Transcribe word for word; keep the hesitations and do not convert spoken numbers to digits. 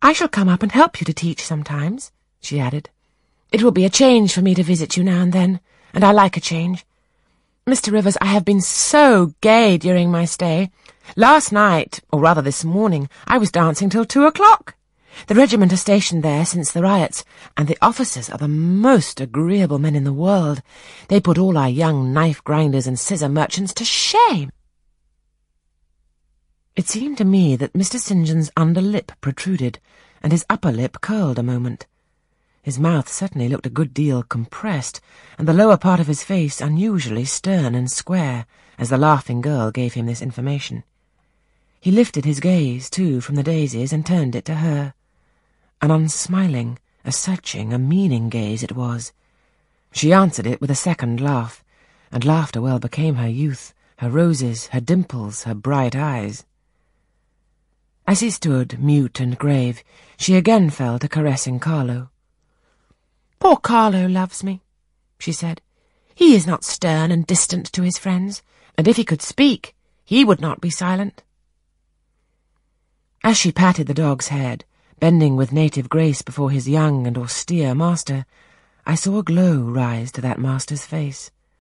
"I shall come up and help you to teach sometimes," she added. "It will be a change for me to visit you now and then, and I like a change. Mister Rivers, I have been so gay during my stay. Last night, or rather this morning, I was dancing till two o'clock. The regiment are stationed there since the riots, and the officers are the most agreeable men in the world. They put all our young knife-grinders and scissor merchants to shame." It seemed to me that Mister St. John's under lip protruded, and his upper lip curled a moment. His mouth certainly looked a good deal compressed, and the lower part of his face unusually stern and square, as the laughing girl gave him this information. He lifted his gaze, too, from the daisies and turned it to her. An unsmiling, a searching, a meaning gaze it was. She answered it with a second laugh, and laughter well became her youth, her roses, her dimples, her bright eyes. As he stood, mute and grave, she again fell to caressing Carlo. "Poor Carlo loves me," she said. "He is not stern and distant to his friends, and if he could speak, he would not be silent." As she patted the dog's head, bending with native grace before his young and austere master, I saw a glow rise to that master's face.